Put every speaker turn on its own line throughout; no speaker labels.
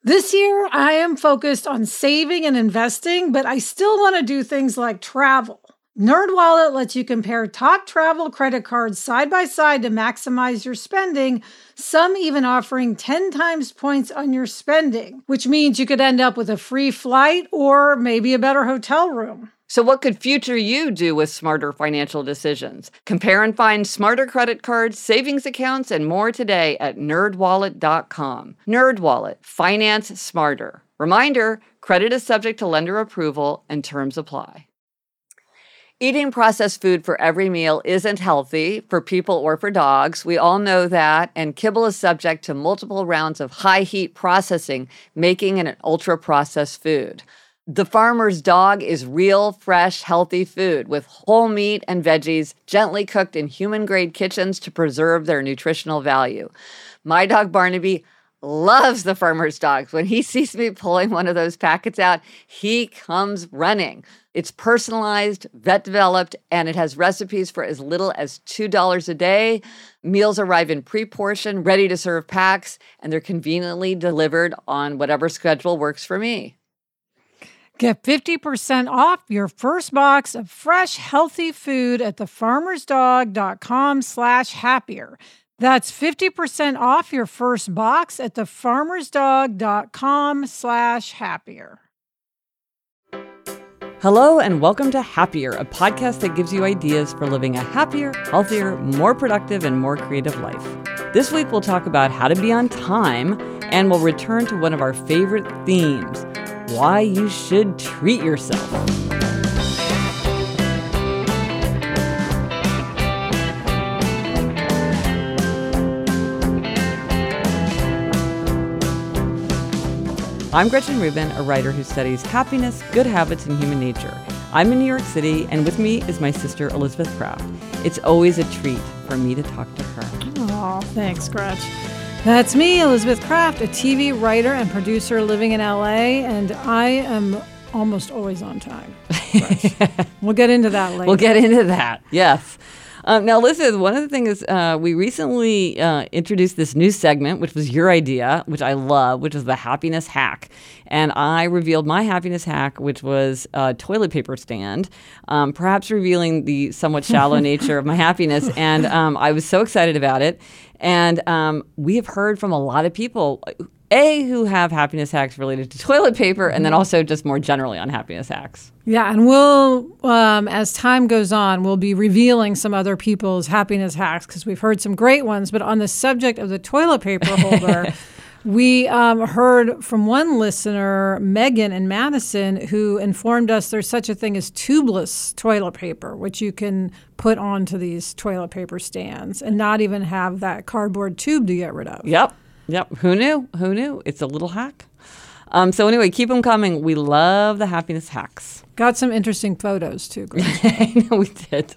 This year, I am focused on saving and investing, but I still want to do things like travel. NerdWallet lets you compare top travel credit cards side by side to maximize your spending, some even offering 10 times points on your spending, which means you could end up with a free flight or maybe a better hotel room.
So what could future you do with smarter financial decisions? Compare and find smarter credit cards, savings accounts, and more today at nerdwallet.com. NerdWallet, finance smarter. Reminder, credit is subject to lender approval and terms apply. Eating processed food for every meal isn't healthy for people or for dogs. We all know that, and kibble is subject to multiple rounds of high-heat processing, making it an ultra-processed food. The Farmer's Dog is real, fresh, healthy food with whole meat and veggies gently cooked in human-grade kitchens to preserve their nutritional value. My dog Barnaby loves the Farmer's Dogs. When he sees me pulling one of those packets out, he comes running. It's personalized, vet-developed, and it has recipes for as little as $2 a day. Meals arrive in pre-portioned, ready-to-serve packs, and they're conveniently delivered on whatever schedule works for me.
Get 50% off your first box of fresh, healthy food at thefarmersdog.com/happier. That's 50% off your first box at thefarmersdog.com/happier.
Hello and welcome to Happier, a podcast that gives you ideas for living a happier, healthier, more productive, and more creative life. This week we'll talk about how to be on time, and we'll return to one of our favorite themes, why you should treat yourself. I'm Gretchen Rubin, a writer who studies happiness, good habits, and human nature. I'm in New York City, and with me is my sister, Elizabeth Craft. It's always a treat for me to talk to her.
Oh, thanks, Gretch. That's me, Elizabeth Craft, a TV writer and producer living in LA, and I am almost always on time. We'll get into that later.
We'll get into that, yes. Now, listen, one of the things is we recently introduced this new segment, which was your idea, which I love, which is the happiness hack. And I revealed my happiness hack, which was a toilet paper stand, perhaps revealing the somewhat shallow nature of my happiness. And I was so excited about it. And we have heard from a lot of people, who have happiness hacks related to toilet paper, and then also just more generally on happiness hacks.
Yeah, and we'll, as time goes on, we'll be revealing some other people's happiness hacks because we've heard some great ones. But on the subject of the toilet paper holder, we heard from one listener, Megan in Madison, who informed us there's such a thing as tubeless toilet paper, which you can put onto these toilet paper stands and not even have that cardboard tube to get rid of.
Yep. Who knew? It's a little hack. So anyway, keep them coming. We love the happiness hacks.
Got some interesting photos too, Grace.
I know we did.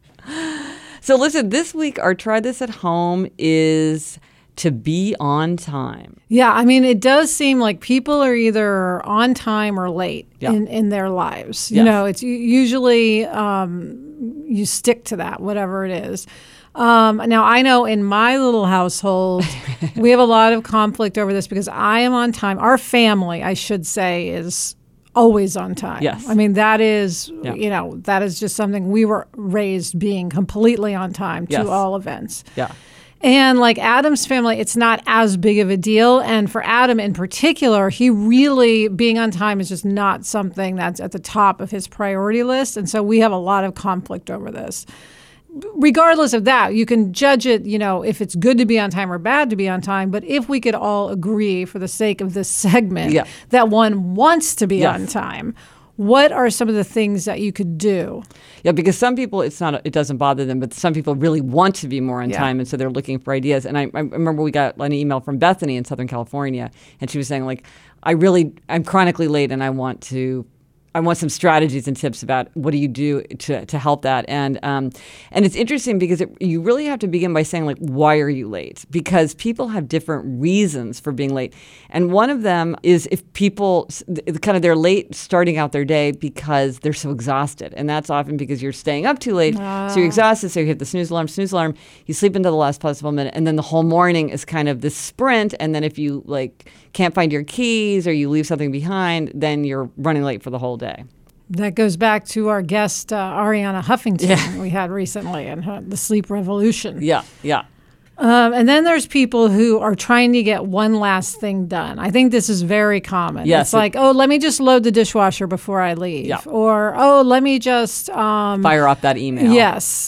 So listen, this week our try this at home is to be on time.
Yeah, I mean, it does seem like people are either on time or late in their lives.
Yes.
You know, it's usually you stick to that, whatever it is. Now, I know in my little household, we have a lot of conflict over this because I am on time. Our family, I should say, is always on time.
Yes.
I mean, that is, that is just something we were raised being completely on time to all events.
Yeah.
And like Adam's family, it's not as big of a deal. And for Adam in particular, he really, being on time is just not something that's at the top of his priority list. And so we have a lot of conflict over this. Regardless of that, you can judge it, if it's good to be on time or bad to be on time. But if we could all agree for the sake of this segment that one wants to be on time, what are some of the things that you could do?
Yeah, because some people, it doesn't bother them, but some people really want to be more on time, and so they're looking for ideas. And I remember we got an email from Bethany in Southern California, and she was saying, like, I'm chronically late, and I want to I want some strategies and tips about what do you do to help that. And it's interesting because you really have to begin by saying, like, why are you late? Because people have different reasons for being late. And one of them is if people they're late starting out their day because they're so exhausted. And that's often because you're staying up too late. So you're exhausted. So you hit the snooze alarm, you sleep into the last possible minute. And then the whole morning is kind of this sprint. And then if you can't find your keys or you leave something behind, then you're running late for the whole day.
That goes back to our guest, Arianna Huffington, we had recently, and the sleep revolution.
Yeah.
And then there's people who are trying to get one last thing done. I think this is very common.
Yes,
it's like, let me just load the dishwasher before I leave.
Yeah.
Or, let me just...
fire up that email.
Yes.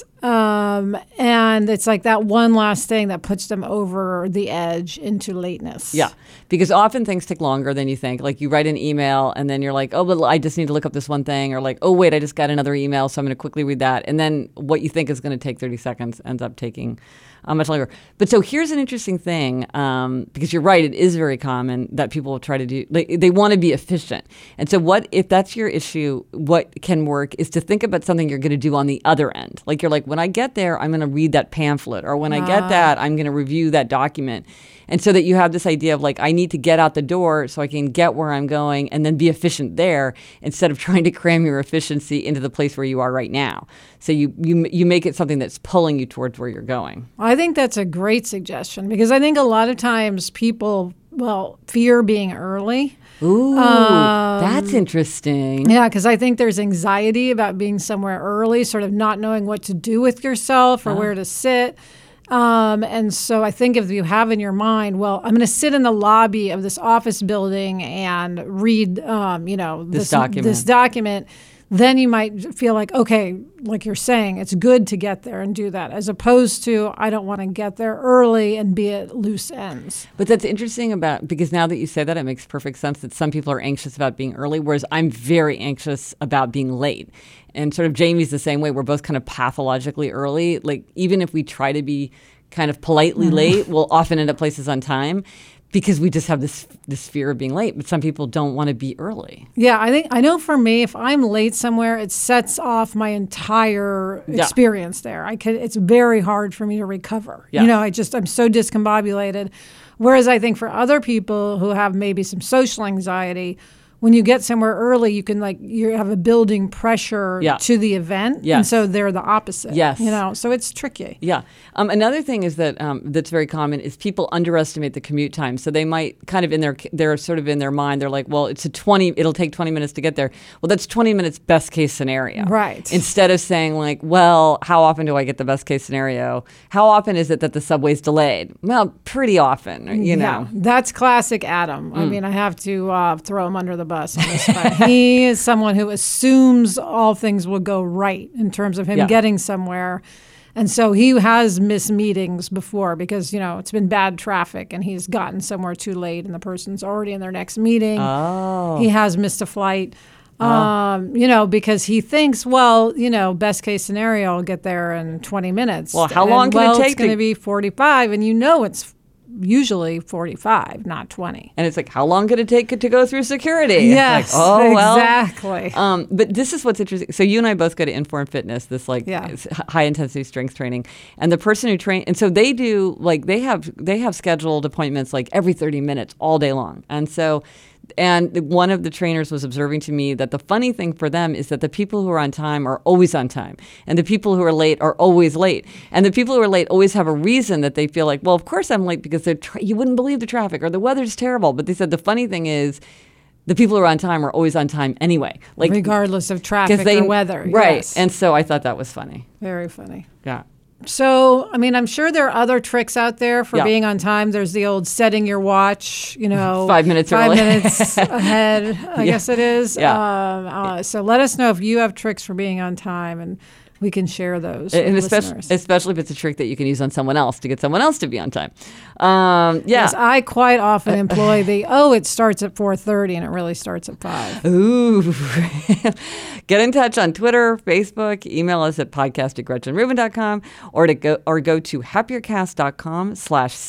And it's like that one last thing that puts them over the edge into lateness.
Yeah, because often things take longer than you think. Like you write an email and then you're like, but I just need to look up this one thing. Or like, wait, I just got another email, so I'm going to quickly read that. And then what you think is going to take 30 seconds ends up taking much longer. But so here's an interesting thing, because you're right, it is very common that people will try to do, they want to be efficient. And so if that's your issue, what can work is to think about something you're going to do on the other end. Like you're like, when I get there, I'm going to read that pamphlet, or when I get that, I'm going to review that document. And so that you have this idea of like, I need to get out the door so I can get where I'm going and then be efficient there instead of trying to cram your efficiency into the place where you are right now. So you make it something that's pulling you towards where you're going.
I think that's a great suggestion because I think a lot of times people, fear being early.
Ooh, that's interesting.
Yeah, because I think there's anxiety about being somewhere early, sort of not knowing what to do with yourself or where to sit. And so I think if you have in your mind, I'm going to sit in the lobby of this office building and read, this document, then you might feel like, okay, like you're saying, it's good to get there and do that, as opposed to I don't want to get there early and be at loose ends.
But that's interesting because now that you say that, it makes perfect sense that some people are anxious about being early, whereas I'm very anxious about being late. And sort of Jamie's the same way. We're both kind of pathologically early. Like even if we try to be kind of politely late, we'll often end up places on time because we just have this fear of being late. But some people don't want to be early. Yeah,
I know for me, if I'm late somewhere, it sets off my entire experience there. It's very hard for me to recover.
Yeah.
I'm so discombobulated. Whereas I think for other people who have maybe some social anxiety, when you get somewhere early, you can you have a building pressure to the event.
Yes.
And so they're the opposite.
Yes.
So it's tricky.
Yeah. Another thing is that that's very common is people underestimate the commute time. So they might kind of they're sort of in their mind, they're like, well, it'll take 20 minutes to get there. Well, that's 20 minutes best case scenario.
Right.
Instead of saying like, well, how often do I get the best case scenario? How often is it that the subway's delayed? Well, pretty often,
Yeah, that's classic Adam. I mean, I have to throw him under the bus on this one. He is someone who assumes all things will go right in terms of him getting somewhere. And so he has missed meetings before because, it's been bad traffic and he's gotten somewhere too late and the person's already in their next meeting.
Oh.
He has missed a flight, because he thinks, best case scenario, I'll get there in 20 minutes.
Well, how long can it take?
It's going to be 45, and it's usually 45, not 20.
And it's like, how long could it take to go through security?
Yes, exactly.
But this is what's interesting. So you and I both go to Inform Fitness, this high intensity strength training, and the person who trains, and so they do they have scheduled appointments every 30 minutes all day long, and one of the trainers was observing to me that the funny thing for them is that the people who are on time are always on time. And the people who are late are always late. And the people who are late always have a reason that they feel like, well, of course I'm late because you wouldn't believe the traffic or the weather's terrible. But they said the funny thing is the people who are on time are always on time anyway.
Regardless of traffic or weather.
Right.
Yes.
And so I thought that was funny.
Very funny.
Yeah.
So, I'm sure there are other tricks out there for being on time. There's the old setting your watch,
5 minutes
early. 5 minutes
ahead,
I guess it is.
Yeah.
So let us know if you have tricks for being on time, and we can share those
and
with listeners.
Especially if it's a trick that you can use on someone else to get someone else to be on time.
Yes, I quite often employ it starts at 4:30 and it really starts at 5.
Ooh. Get in touch on Twitter, Facebook, email us at podcast@gretchenrubin.com or go to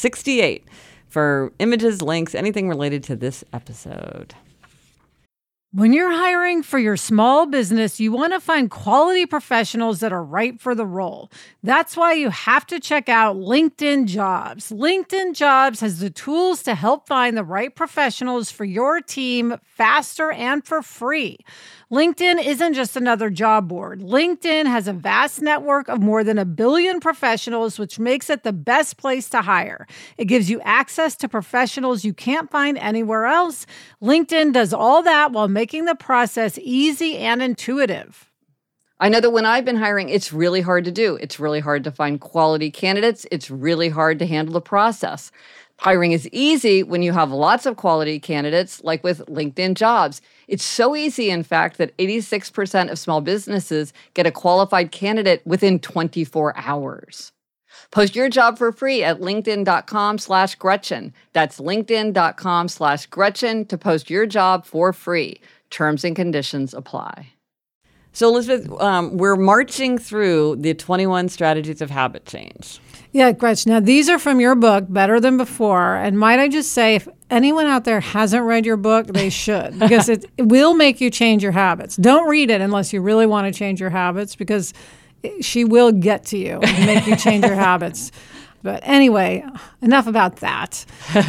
happiercast.com/68 for images, links, anything related to this episode.
When you're hiring for your small business, you want to find quality professionals that are right for the role. That's why you have to check out LinkedIn Jobs. LinkedIn Jobs has the tools to help find the right professionals for your team faster and for free. LinkedIn isn't just another job board. LinkedIn has a vast network of more than 1 billion professionals, which makes it the best place to hire. It gives you access to professionals you can't find anywhere else. LinkedIn does all that while making the process easy and intuitive.
I know that when I've been hiring, it's really hard to do. It's really hard to find quality candidates. It's really hard to handle the process. Hiring is easy when you have lots of quality candidates, like with LinkedIn Jobs. It's so easy, in fact, that 86% of small businesses get a qualified candidate within 24 hours. Post your job for free at linkedin.com/Gretchen. That's linkedin.com/Gretchen to post your job for free. Terms and conditions apply. So, Elizabeth, we're marching through the 21 strategies of habit change.
Yeah, Gretchen. Now, these are from your book, Better Than Before. And might I just say, if anyone out there hasn't read your book, they should, because it will make you change your habits. Don't read it unless you really want to change your habits, because she will get to you and make you change your habits. But anyway, enough about that.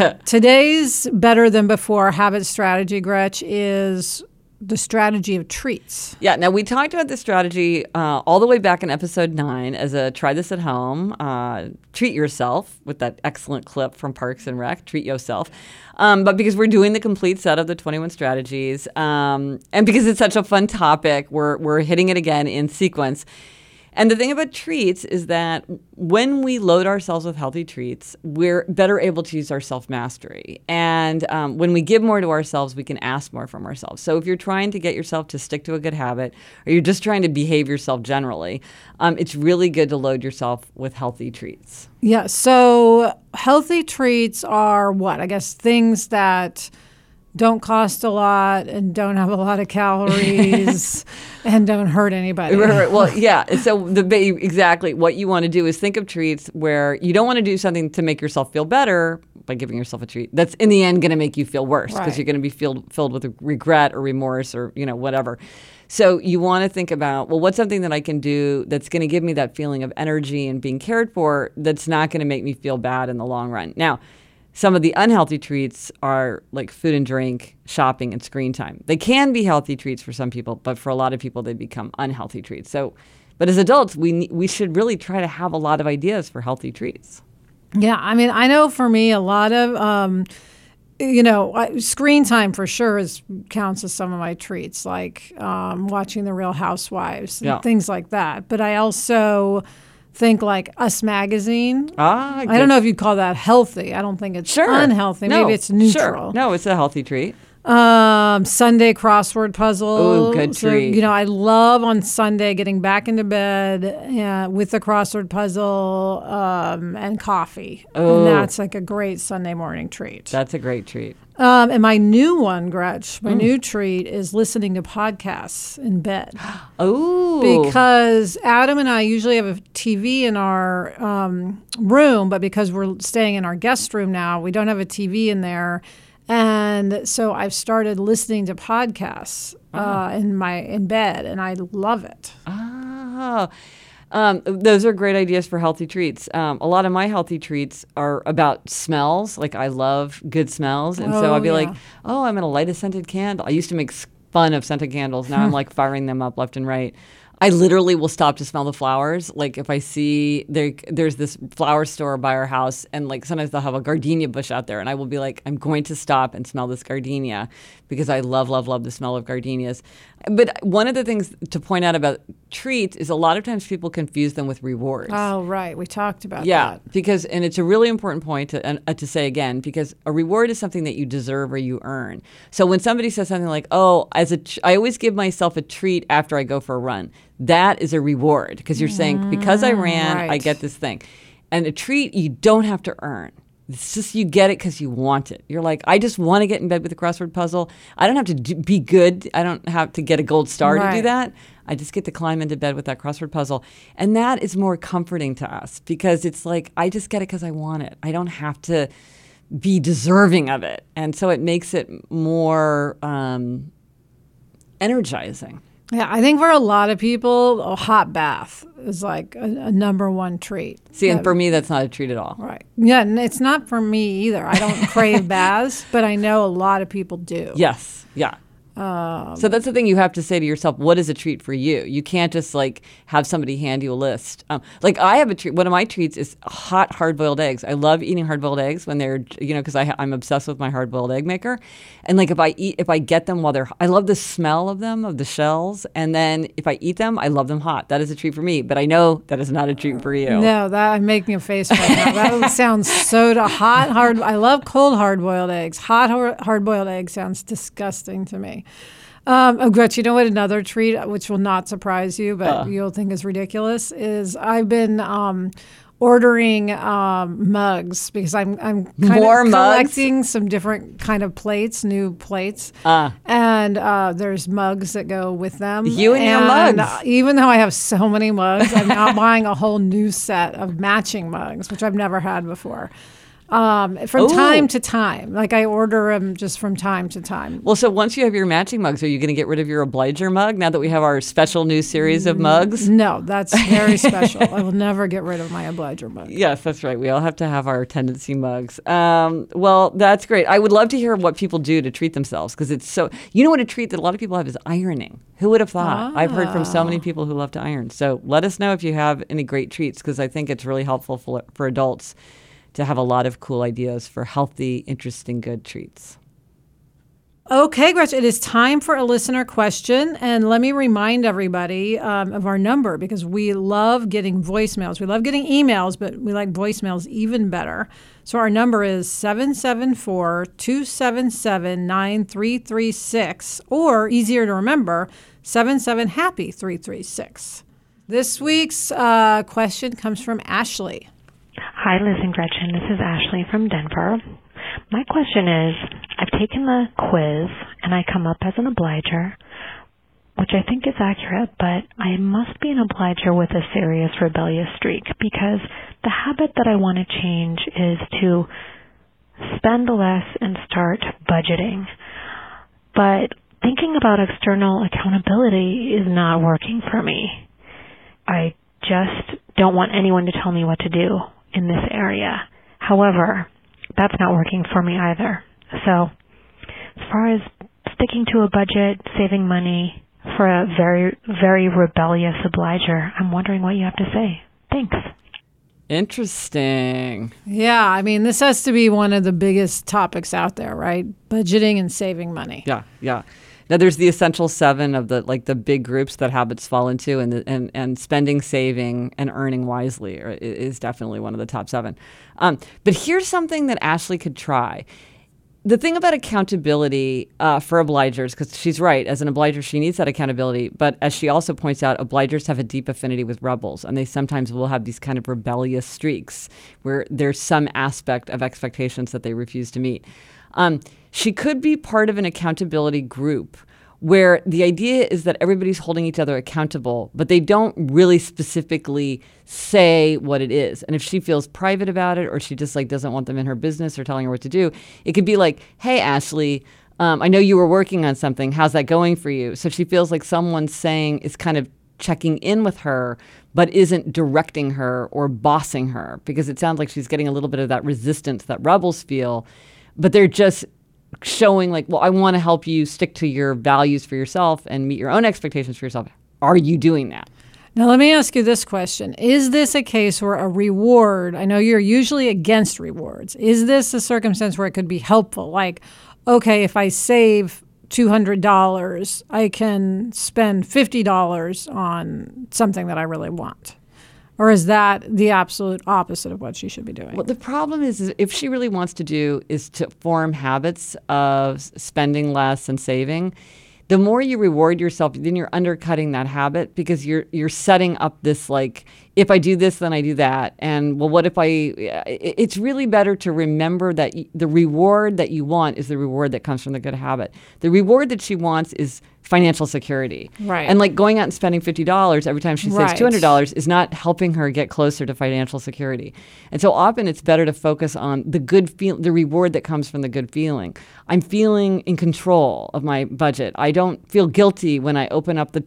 Today's Better Than Before habit strategy, Gretch, is the strategy of treats.
Yeah. Now, we talked about this strategy all the way back in episode 9 as a try this at home, treat yourself, with that excellent clip from Parks and Rec, treat yourself. But because we're doing the complete set of the 21 strategies, and because it's such a fun topic, we're hitting it again in sequence. And the thing about treats is that when we load ourselves with healthy treats, we're better able to use our self-mastery. And when we give more to ourselves, we can ask more from ourselves. So if you're trying to get yourself to stick to a good habit, or you're just trying to behave yourself generally, it's really good to load yourself with healthy treats.
Yeah, so healthy treats are what? I guess things that don't cost a lot and don't have a lot of calories and don't hurt anybody.
Right. Well, yeah. So exactly what you want to do is think of treats where you don't want to do something to make yourself feel better by giving yourself a treat. That's in the end going to make you feel worse, because you're going to be filled with regret or remorse or whatever. So you want to think about, well, what's something that I can do that's going to give me that feeling of energy and being cared for that's not going to make me feel bad in the long run. Now, some of the unhealthy treats are like food and drink, shopping, and screen time. They can be healthy treats for some people, but for a lot of people, they become unhealthy treats. So, but as adults, we should really try to have a lot of ideas for healthy treats.
Yeah, I mean, I know for me, a lot of, screen time for sure counts as some of my treats, like watching The Real Housewives and things like that. But I also think like Us Magazine. I don't know if you'd call that healthy. I don't think it's unhealthy.
No,
maybe it's neutral.
Sure. No, it's a healthy treat.
Sunday crossword puzzle.
Oh, good treat.
So, I love on Sunday getting back into bed with the crossword puzzle and coffee. Oh. And that's like a great Sunday morning treat.
That's a great treat.
And my new one, Gretch, new treat is listening to podcasts in bed.
Oh.
Because Adam and I usually have a TV in our room, but because we're staying in our guest room now, we don't have a TV in there. And so I've started listening to podcasts in bed, and I love it.
Those are great ideas for healthy treats. A lot of my healthy treats are about smells. Like, I love good smells. And so I'll be like, I'm going to light a scented candle. I used to make fun of scented candles. Now I'm like firing them up left and right. I literally will stop to smell the flowers. Like, if I see there's this flower store by our house, and like sometimes they'll have a gardenia bush out there, and I will be like, I'm going to stop and smell this gardenia, because I love, love, love the smell of gardenias. But one of the things to point out about treats is a lot of times people confuse them with rewards.
Oh, right. We talked about that.
Yeah, and it's a really important point to say again, because a reward is something that you deserve or you earn. So when somebody says something like, I always give myself a treat after I go for a run, that is a reward, because you're saying, because I ran, I get this thing. And a treat, you don't have to earn. It's just you get it because you want it. You're like, I just want to get in bed with a crossword puzzle. I don't have to be good. I don't have to get a gold star to do that. I just get to climb into bed with that crossword puzzle. And that is more comforting to us, because it's like, I just get it because I want it. I don't have to be deserving of it. And so it makes it more
energizing.
Yeah, I think for a lot of people, a hot bath is like a number one treat.
See, and for me, that's not a treat at all.
Right. Yeah, and it's not for me either. I don't crave baths, but I know a lot of people do.
Yes. Yeah. So that's the thing you have to say to yourself, what is a treat for you? You can't just like have somebody hand you a list. Like I have a treat. One of my treats is hot hard-boiled eggs. I love eating hard-boiled eggs when they're, because I'm obsessed with my hard-boiled egg maker. And like if I get them while I love the smell of them, of the shells. And then if I eat them, I love them hot. That is a treat for me. But I know that is not a treat for you.
No, I'm making a face right now. That sounds hard. I love cold hard-boiled eggs. Hot hard-boiled eggs sounds disgusting to me. Gretch, you know what another treat, which will not surprise you, but you'll think is ridiculous, is I've been ordering mugs because I'm kind of collecting some different kind of plates, new plates. And there's mugs that go with them.
You and your mugs.
Even though I have so many mugs, I'm now buying a whole new set of matching mugs, which I've never had before. From time to time. Like I order them just from time to time.
Well, so once you have your matching mugs, are you going to get rid of your Obliger mug now that we have our special new series of mugs?
No, that's very special. I will never get rid of my Obliger mug.
Yes, that's right. We all have to have our tendency mugs. Well, that's great. I would love to hear what people do to treat themselves because it's so, what a treat that a lot of people have is ironing. Who would have thought? I've heard from so many people who love to iron. So let us know if you have any great treats because I think it's really helpful for adults to have a lot of cool ideas for healthy, interesting, good treats.
Okay, Gretchen, it is time for a listener question. And let me remind everybody of our number because we love getting voicemails. We love getting emails, but we like voicemails even better. So our number is 774-277-9336, or easier to remember, 77-HAPPY-336. This week's question comes from Ashley.
Hi, Liz and Gretchen. This is Ashley from Denver. My question is, I've taken the quiz and I come up as an obliger, which I think is accurate, but I must be an obliger with a serious rebellious streak because the habit that I want to change is to spend less and start budgeting. But thinking about external accountability is not working for me. I just don't want anyone to tell me what to do in this area. However, that's not working for me either. So as far as sticking to a budget, saving money for a very, very rebellious obliger, I'm wondering what you have to say. Thanks.
Interesting.
Yeah, I mean, this has to be one of the biggest topics out there, right? Budgeting and saving money.
Yeah. Now, there's the essential 7 of the big groups that habits fall into, and spending, saving, and earning wisely is definitely one of the top 7. But here's something that Ashley could try. The thing about accountability for obligers, because she's right, as an obliger, she needs that accountability. But as she also points out, obligers have a deep affinity with rebels, and they sometimes will have these kind of rebellious streaks where there's some aspect of expectations that they refuse to meet. She could be part of an accountability group where the idea is that everybody's holding each other accountable, but they don't really specifically say what it is. And if she feels private about it, or she just doesn't want them in her business or telling her what to do, it could be like, hey, Ashley, I know you were working on something. How's that going for you? So she feels like someone is kind of checking in with her, but isn't directing her or bossing her, because it sounds like she's getting a little bit of that resistance that rebels feel, but they're just showing well, I want to help you stick to your values for yourself and meet your own expectations for yourself. Are you doing that?
Now, let me ask you this question. Is this a case where a reward, I know you're usually against rewards, is this a circumstance where it could be helpful? Like, okay, if I save $200, I can spend $50 on something that I really want. Or is that the absolute opposite of what she should be doing?
Well, the problem is if she really wants to do is to form habits of spending less and saving, the more you reward yourself, then you're undercutting that habit because you're setting up this if I do this, then I do that. And well, what if it's really better to remember that the reward that you want is the reward that comes from the good habit. The reward that she wants is financial security.
Right.
And like going out and spending $50 every time she saves
Right.
$200 is not helping her get closer to financial security. And so often it's better to focus on the good the reward that comes from the good feeling. I'm feeling in control of my budget. I don't feel guilty when I open up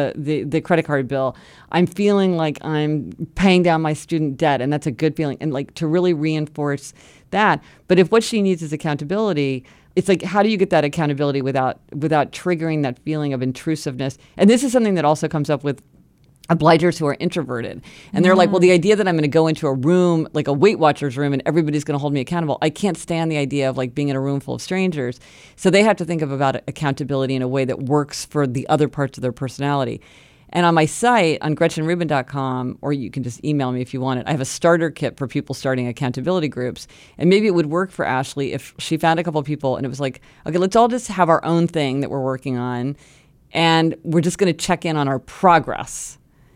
the credit card bill. I'm feeling like I'm paying down my student debt, and that's a good feeling. And like to really reinforce that. But if what she needs is accountability, it's like, how do you get that accountability without triggering that feeling of intrusiveness? And this is something that also comes up with obligers who are introverted. And they're like, well, the idea that I'm going to go into a room, like a Weight Watchers room, and everybody's going to hold me accountable. I can't stand the idea of like being in a room full of strangers. So they have to think about accountability in a way that works for the other parts of their personality. And on my site, on GretchenRubin.com, or you can just email me if you want it, I have a starter kit for people starting accountability groups. And maybe it would work for Ashley if she found a couple of people and it was like, okay, let's all just have our own thing that we're working on. And we're just going to check in on our progress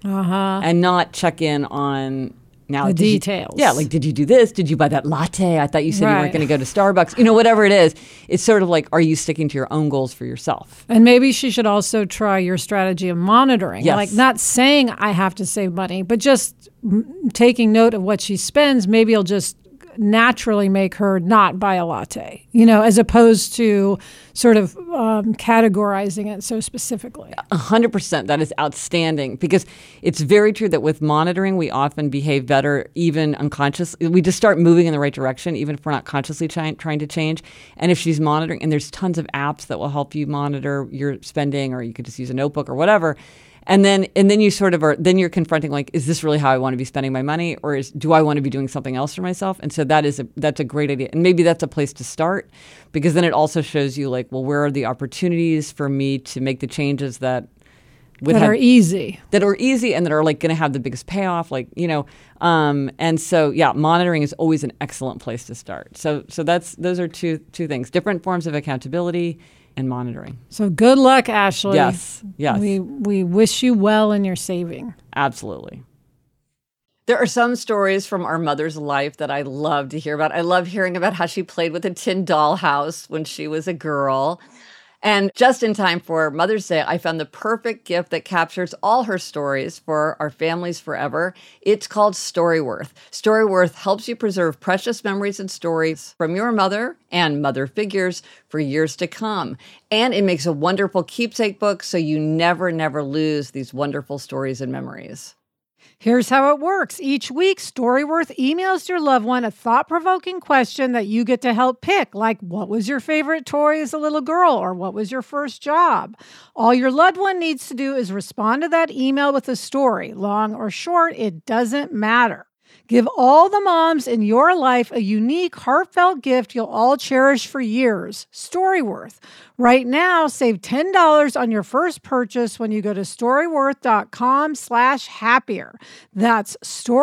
and not check in on now
The details.
Like, did you do this? Did you buy that latte? I thought you said you
Right.
weren't going to go to Starbucks. You know, whatever it is. It's sort of like, are you sticking to your own goals for yourself?
And maybe she should also try your strategy of monitoring.
Yes.
Like not saying I have to save money, but just taking note of what she spends. Maybe it'll just naturally make her not buy a latte, as opposed to sort of categorizing it so specifically.
100%. That is outstanding, because it's very true that with monitoring, we often behave better, even unconsciously. We just start moving in the right direction, even if we're not consciously trying to change. And if she's monitoring, and there's tons of apps that will help you monitor your spending, or you could just use a notebook or whatever. And then you sort of then you're confronting, like, is this really how I want to be spending my money, or do I want to be doing something else for myself? And so that's a great idea. And maybe that's a place to start, because then it also shows you, like, well, where are the opportunities for me to make the changes that
are easy.
That are easy and that are like going to have the biggest payoff, and so monitoring is always an excellent place to start. So those are two things, different forms of accountability and monitoring.
So good luck, Ashley.
Yes.
We wish you well in your saving.
Absolutely.
There are some stories from our mother's life that I love to hear about. I love hearing about how she played with a tin dollhouse when she was a girl. And just in time for Mother's Day, I found the perfect gift that captures all her stories for our families forever. It's called Storyworth. Storyworth helps you preserve precious memories and stories from your mother and mother figures for years to come. And it makes a wonderful keepsake book so you never lose these wonderful stories and memories.
Here's how it works. Each week, Storyworth emails your loved one a thought-provoking question that you get to help pick, like, what was your favorite toy as a little girl, or what was your first job? All your loved one needs to do is respond to that email with a story. Long or short, it doesn't matter. Give all the moms in your life a unique, heartfelt gift you'll all cherish for years. Storyworth. Right now, save $10 on your first purchase when you go to storyworth.com/happier. That's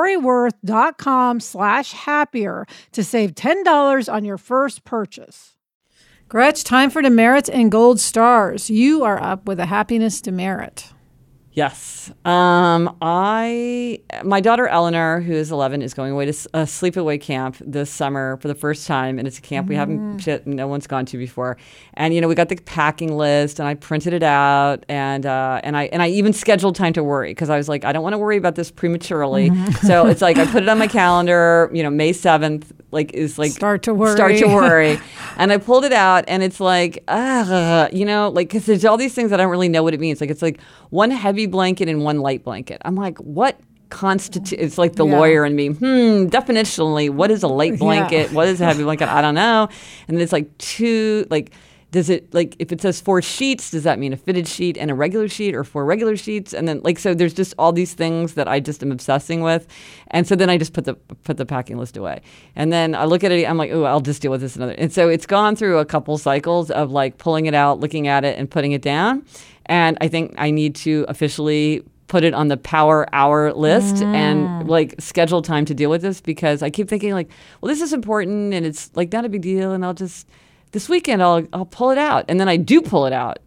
storyworth.com/happier to save $10 on your first purchase. Gretch, time for demerits and gold stars. You are up with a happiness demerit.
Yes. My daughter Eleanor, who is 11, is going away to a sleepaway camp this summer for the first time, and it's a camp no one's gone to before. And we got the packing list, and I printed it out, and I even scheduled time to worry, because I was like, I don't want to worry about this prematurely. So it's like I put it on my calendar. May 7th is
start to worry.
And I pulled it out, and it's like, because there's all these things that I don't really know what it means. It's like one heavy blanket and one light blanket. I'm like, what constitutes? It's like the lawyer in me. Definitionally, what is a light blanket? What is a heavy blanket? I don't know. And then it's like two, does it, if it says 4 sheets, does that mean a fitted sheet and a regular sheet, or 4 regular sheets? And then so there's just all these things that I just am obsessing with. And so then I just put the packing list away. And then I look at it, I'm like, oh, I'll just deal with this another. And so it's gone through a couple cycles of pulling it out, looking at it, and putting it down. And I think I need to officially put it on the power hour list and schedule time to deal with this, because I keep thinking well, this is important and it's not a big deal, and I'll just, this weekend I'll pull it out. And then I do pull it out.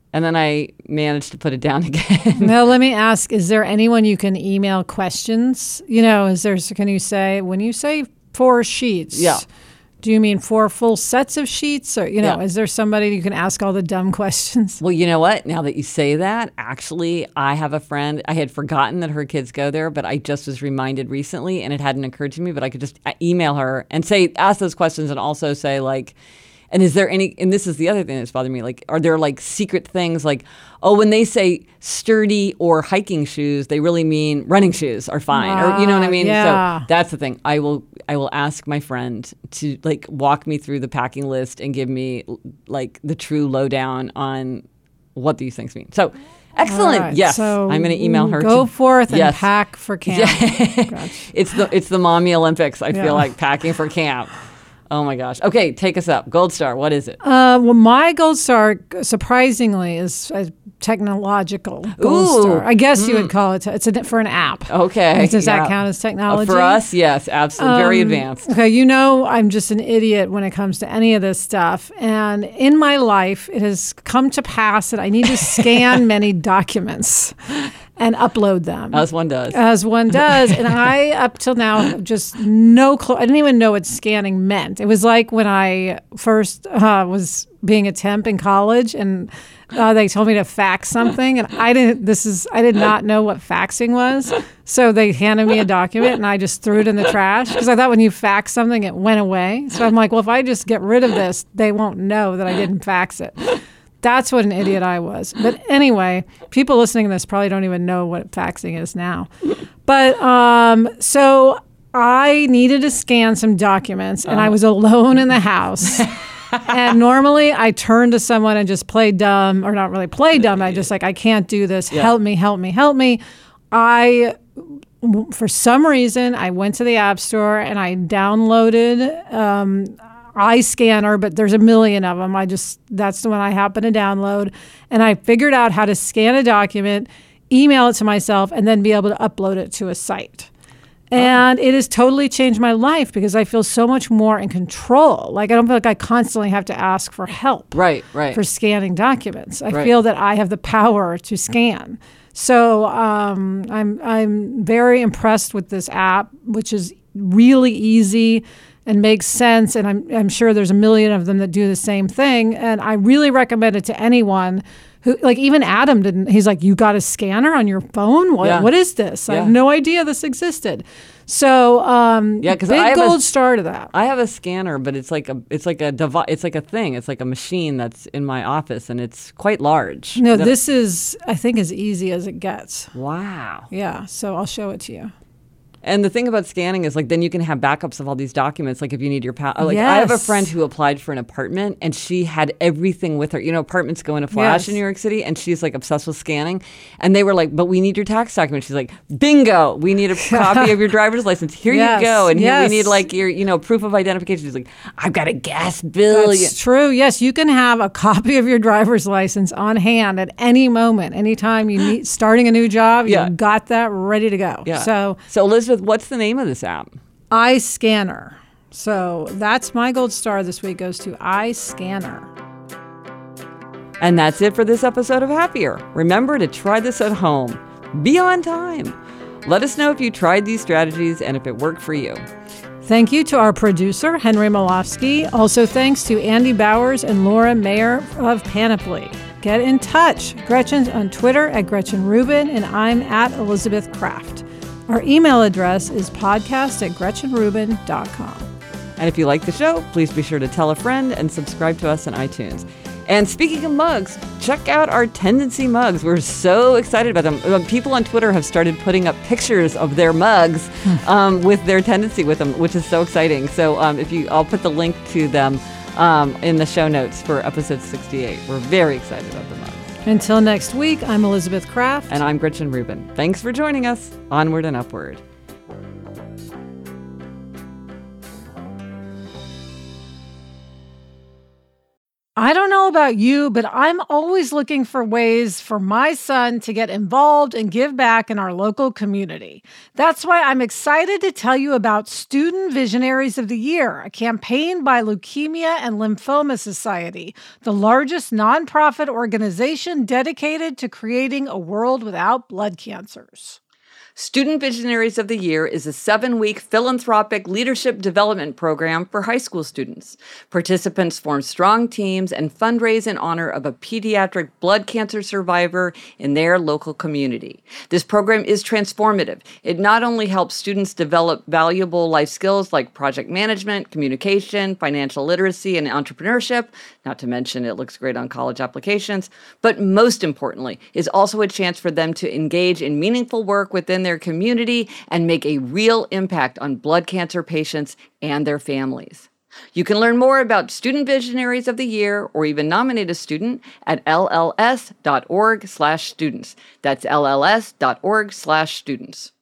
And then I managed to put it down again.
Now, let me ask, is there anyone you can email questions? Can you say, when you say 4 sheets,
Yeah.
do you mean 4 full sets of sheets? Or,
Yeah.
is there somebody you can ask all the dumb questions?
Well, you know what? Now that you say that, actually, I have a friend. I had forgotten that her kids go there, but I just was reminded recently, and it hadn't occurred to me, but I could just email her and ask those questions, and also say, like, and is there any, and this is the other thing that's bothering me, like, are there like secret things like, oh, when they say sturdy or hiking shoes, they really mean running shoes are fine. Or, you know what I mean?
Yeah.
So that's the thing. I will ask my friend to like walk me through the packing list and give me like the true lowdown on what these things mean. So excellent.
Right,
Yes.
so
I'm going to email her.
Go forth and
Yes.
pack for camp. Gotcha.
It's the mommy Olympics. I
Yeah.
feel like packing for camp. Oh my gosh. Okay, take us up. Gold Star, what is it?
Well, my gold star, surprisingly, is a technological gold
Ooh.
star. I guess you would call it. For an app.
Okay.
Does that
yeah.
count as technology?
For us, yes, absolutely. Very advanced.
Okay, I'm just an idiot when it comes to any of this stuff. And in my life, it has come to pass that I need to scan many documents and upload them.
As one does.
As one does. And I, up till now, have just no clue. I didn't even know what scanning meant. It was like when I first was being a temp in college, and they told me to fax something, and I did not know what faxing was. So they handed me a document, and I just threw it in the trash because I thought when you fax something, it went away. So I'm like, well, if I just get rid of this, they won't know that I didn't fax it. That's what an idiot I was. But anyway, people listening to this probably don't even know what faxing is now. But so I needed to scan some documents, and I was alone in the house. And normally I turn to someone and just play dumb, or not really play dumb. I just I can't do this.
Yeah.
Help me, help me, help me. For some reason, I went to the App Store and I downloaded iScanner, but there's a million of them. That's the one I happen to download. And I figured out how to scan a document, email it to myself, and then be able to upload it to a site. And it has totally changed my life because I feel so much more in control. Like I don't feel like I constantly have to ask for help
Right.
for scanning documents. I
Right.
feel that I have the power to scan. So I'm very impressed with this app, which is really easy and makes sense. And I'm sure there's a million of them that do the same thing. And I really recommend it to anyone who, like even Adam didn't. He's like, you got a scanner on your phone? What is this? I have no idea this existed. So
Yeah, 'cause
big
I have
gold star to that.
I have a scanner, but it's like a thing. It's like a machine that's in my office, and it's quite large.
No, this is, I think, as easy as it gets.
Wow.
Yeah, so I'll show it to you.
And the thing about scanning is, like, then you can have backups of all these documents. Like, if you need your I have a
Yes.
friend who applied for an apartment, and she had everything with her. You know, apartments go in a flash
Yes.
in New York City, and she's like obsessed with scanning. And they were like, "But we need your tax document." She's like, "Bingo! We need a copy of your driver's license. Here
Yes.
you go. And here we
Yes.
need like your, proof of identification." She's like, "I've got a gas bill."
That's true. Yes, you can have a copy of your driver's license on hand at any moment, anytime you need starting a new job.
Yeah.
You've got that ready to go.
Yeah.
So
Elizabeth, what's the name of this app?
iScanner. So that's my gold star this week goes to iScanner.
And that's it for this episode of Happier. Remember to try this at home. Be on time. Let us know if you tried these strategies and if it worked for you.
Thank you to our producer, Henry Malofsky. Also thanks to Andy Bowers and Laura Mayer of Panoply. Get in touch. Gretchen's on Twitter at Gretchen Rubin, and I'm at Elizabeth Kraft. Our email address is podcast@gretchenrubin.com.
And if you like the show, please be sure to tell a friend and subscribe to us on iTunes. And speaking of mugs, check out our Tendency mugs. We're so excited about them. People on Twitter have started putting up pictures of their mugs with their Tendency with them, which is so exciting. So I'll put the link to them in the show notes for episode 68. We're very excited about the mugs.
Until next week, I'm Elizabeth Kraft.
And I'm Gretchen Rubin. Thanks for joining us. Onward and upward.
I don't know about you, but I'm always looking for ways for my son to get involved and give back in our local community. That's why I'm excited to tell you about Student Visionaries of the Year, a campaign by Leukemia and Lymphoma Society, the largest nonprofit organization dedicated to creating a world without blood cancers.
Student Visionaries of the Year is a 7-week philanthropic leadership development program for high school students. Participants form strong teams and fundraise in honor of a pediatric blood cancer survivor in their local community. This program is transformative. It not only helps students develop valuable life skills like project management, communication, financial literacy, and entrepreneurship, not to mention it looks great on college applications, but most importantly, is also a chance for them to engage in meaningful work within their community and make a real impact on blood cancer patients and their families. You can learn more about Student Visionaries of the Year or even nominate a student at lls.org/students. That's lls.org/students.